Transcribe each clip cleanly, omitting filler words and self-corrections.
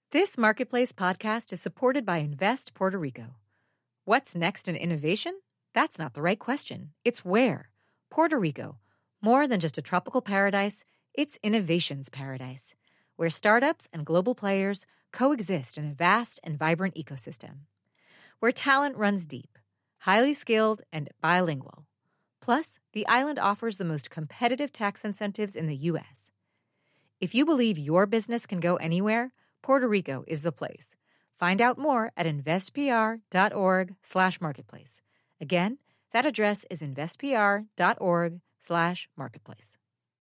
This Marketplace podcast is supported by Invest Puerto Rico. What's next in innovation? That's not the right question. It's where. Puerto Rico. More than just a tropical paradise, it's innovation's paradise, where startups and global players coexist in a vast and vibrant ecosystem. Where talent runs deep, highly skilled, and bilingual. Plus, the island offers the most competitive tax incentives in the U.S. If you believe your business can go anywhere, Puerto Rico is the place. Find out more at investpr.org/marketplace. Again, that address is investpr.org/marketplace.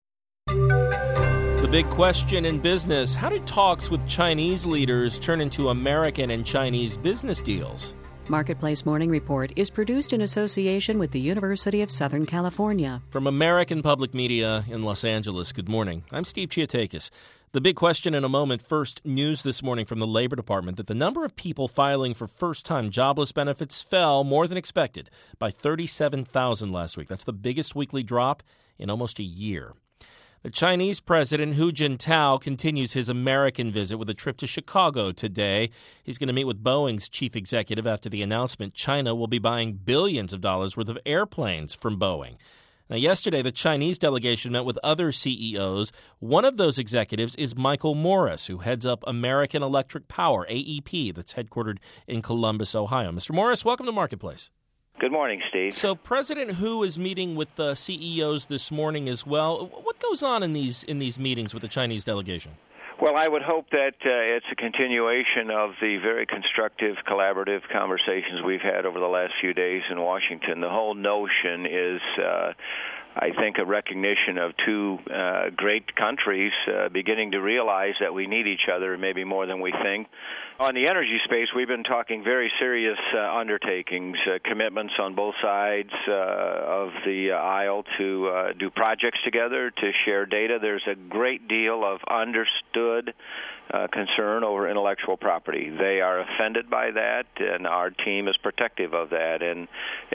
The big question in business: how do talks with Chinese leaders turn into American and Chinese business deals? Marketplace Morning Report is produced in association with the University of Southern California. From American Public Media in Los Angeles, good morning. I'm Steve Chiatakis. The big question in a moment. First, news this morning from the Labor Department that the number of people filing for first-time jobless benefits fell more than expected by 37,000 last week. That's the biggest weekly drop in almost a year. The Chinese President Hu Jintao continues his American visit with a trip to Chicago today. He's going to meet with Boeing's chief executive after the announcement China will be buying billions of dollars worth of airplanes from Boeing. Now, yesterday, the Chinese delegation met with other CEOs. One of those executives is Michael Morris, who heads up American Electric Power, AEP, that's headquartered in Columbus, Ohio. Mr. Morris, welcome to Marketplace. Good morning, Steve. So President Hu is meeting with CEOs this morning as well. What goes on in these meetings with the Chinese delegation? Well, I would hope that it's a continuation of the very constructive, collaborative conversations we've had over the last few days in Washington. The whole notion is, I think, a recognition of two great countries beginning to realize that we need each other maybe more than we think. On the energy space, we've been talking very serious undertakings, commitments on both sides of the aisle to do projects together, to share data. There's a great deal of understood concern over intellectual property. They are offended by that, and our team is protective of that, and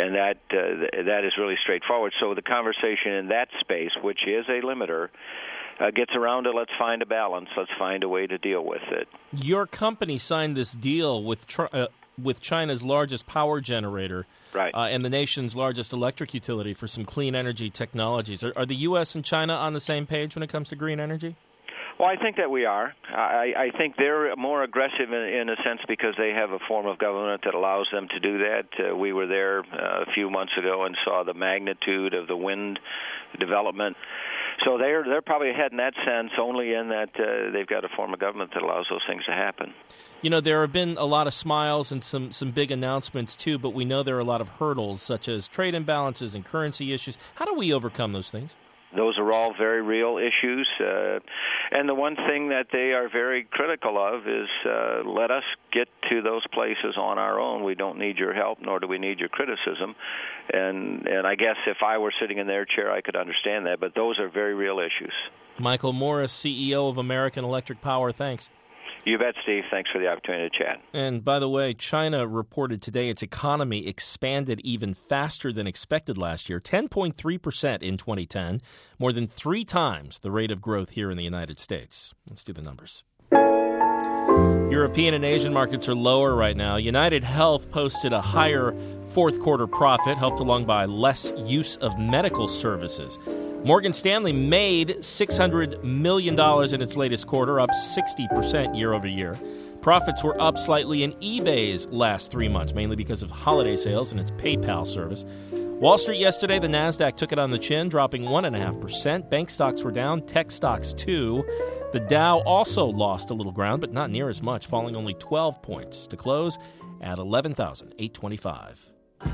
that is really straightforward. So the conversation in that space, which is a limiter, gets around to let's find a balance, let's find a way to deal with it. Your company signed this deal with China's largest power generator, right, and the nation's largest electric utility for some clean energy technologies. Are the U.S. and China on the same page when it comes to green energy? Well, I think that we are. I think they're more aggressive in a sense because they have a form of government that allows them to do that. We were there a few months ago and saw the magnitude of the wind development. So they're probably ahead in that sense, only in that they've got a form of government that allows those things to happen. You know, there have been a lot of smiles and some big announcements, too, but we know there are a lot of hurdles, such as trade imbalances and currency issues. How do we overcome those things? Those are all very real issues, and the one thing that they are very critical of is let us get to those places on our own. We don't need your help, nor do we need your criticism. And I guess if I were sitting in their chair, I could understand that, but those are very real issues. Michael Morris, CEO of American Electric Power, thanks. You bet, Steve. Thanks for the opportunity to chat. And by the way, China reported today its economy expanded even faster than expected last year, 10.3% in 2010, more than 3 times the rate of growth here in the United States. Let's do the numbers. European and Asian markets are lower right now. United Health posted a higher fourth quarter profit, helped along by less use of medical services. Morgan Stanley made $600 million in its latest quarter, up 60% year over year. Profits were up slightly in eBay's last 3 months, mainly because of holiday sales and its PayPal service. Wall Street yesterday, the Nasdaq took it on the chin, dropping 1.5%. Bank stocks were down, tech stocks too. The Dow also lost a little ground, but not near as much, falling only 12 points to close at 11,825.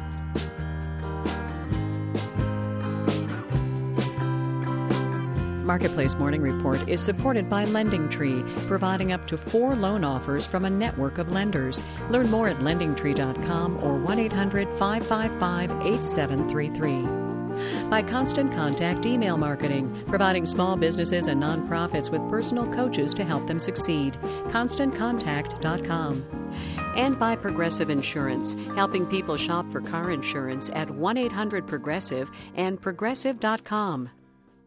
Marketplace Morning Report is supported by LendingTree, providing up to 4 loan offers from a network of lenders. Learn more at lendingtree.com or 1-800-555-8733. By Constant Contact Email Marketing, providing small businesses and nonprofits with personal coaches to help them succeed. ConstantContact.com. And by Progressive Insurance, helping people shop for car insurance at 1-800-PROGRESSIVE and Progressive.com.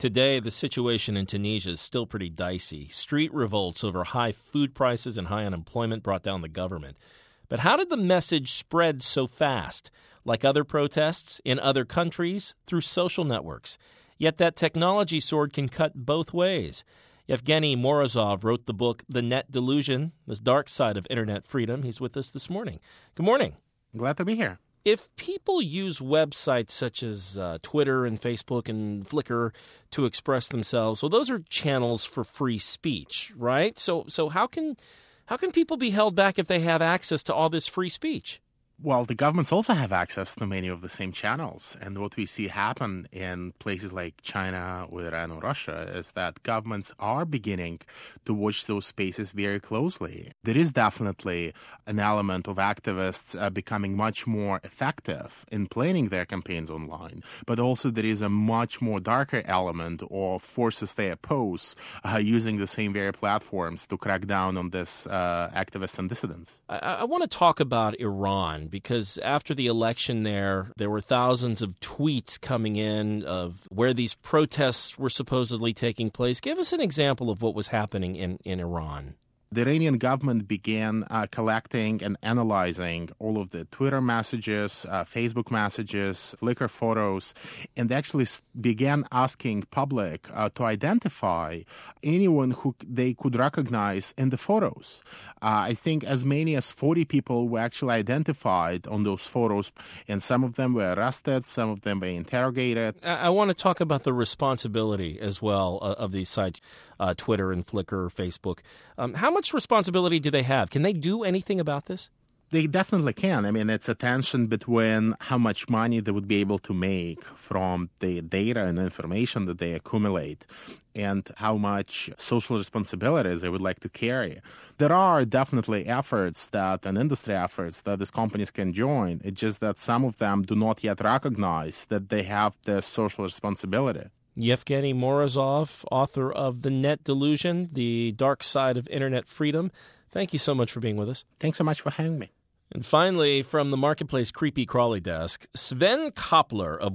Today, the situation in Tunisia is still pretty dicey. Street revolts over high food prices and high unemployment brought down the government. But how did the message spread so fast? Like other protests in other countries, through social networks. Yet that technology sword can cut both ways. Yevgeny Morozov wrote the book The Net Delusion, The Dark Side of Internet Freedom. He's with us this morning. Good morning. Glad to be here. If people use websites such as Twitter and Facebook and Flickr to express themselves, well, those are channels for free speech, right? So how can people be held back if they have access to all this free speech? Well, the governments also have access to many of the same channels. And what we see happen in places like China or Iran or Russia is that governments are beginning to watch those spaces very closely. There is definitely an element of activists becoming much more effective in planning their campaigns online. But also there is a much more darker element of forces they oppose using the same very platforms to crack down on this activists and dissidents. I want to talk about Iran, because after the election there were thousands of tweets coming in of where these protests were supposedly taking place. Give us an example of what was happening in Iran. The Iranian government began collecting and analyzing all of the Twitter messages, Facebook messages, Flickr photos, and actually began asking public to identify anyone who they could recognize in the photos. I think as many as 40 people were actually identified on those photos, and some of them were arrested, some of them were interrogated. I want to talk about the responsibility as well of these sites, Twitter and Flickr, Facebook. How much responsibility do they have? Can they do anything about this? They definitely can. I mean, it's a tension between how much money they would be able to make from the data and information that they accumulate and how much social responsibilities they would like to carry. There are definitely efforts and industry efforts that these companies can join. It's just that some of them do not yet recognize that they have this social responsibility. Yevgeny Morozov, author of The Net Delusion, The Dark Side of Internet Freedom. Thank you so much for being with us. Thanks so much for having me. And finally, from the Marketplace Creepy Crawly desk, Sven Koppler of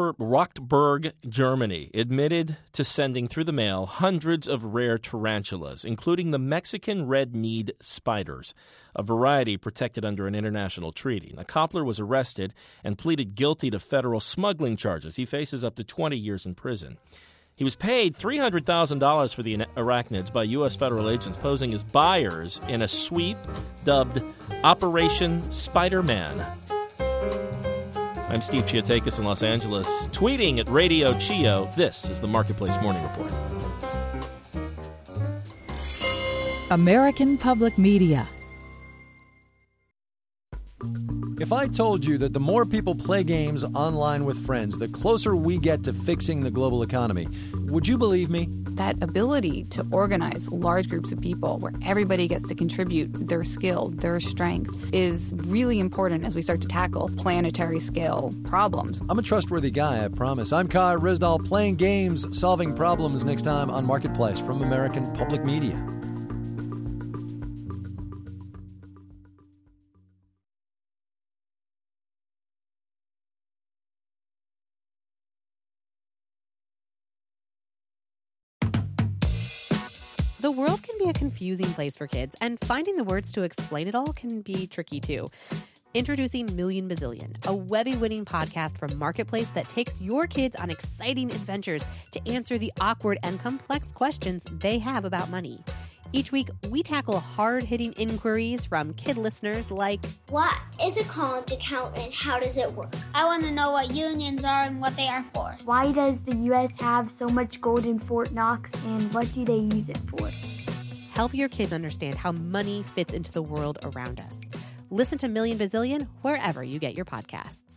Wachtberg, Germany, admitted to sending through the mail hundreds of rare tarantulas, including the Mexican red-kneed spiders, a variety protected under an international treaty. Now, Koppler was arrested and pleaded guilty to federal smuggling charges. He faces up to 20 years in prison. He was paid $300,000 for the arachnids by U.S. federal agents posing as buyers in a sweep dubbed Operation Spider-Man. I'm Steve Chiatakis in Los Angeles, tweeting at Radio Chio. This is the Marketplace Morning Report. American Public Media. If I told you that the more people play games online with friends, the closer we get to fixing the global economy, would you believe me? That ability to organize large groups of people where everybody gets to contribute their skill, their strength, is really important as we start to tackle planetary scale problems. I'm a trustworthy guy, I promise. I'm Kai Ryssdal, playing games, solving problems, next time on Marketplace from American Public Media. The world can be a confusing place for kids, and finding the words to explain it all can be tricky too. Introducing Million Bazillion, a Webby-winning podcast from Marketplace that takes your kids on exciting adventures to answer the awkward and complex questions they have about money. Each week, we tackle hard-hitting inquiries from kid listeners like, what is a college account and how does it work? I want to know what unions are and what they are for. Why does the U.S. have so much gold in Fort Knox and what do they use it for? Help your kids understand how money fits into the world around us. Listen to Million Bazillion wherever you get your podcasts.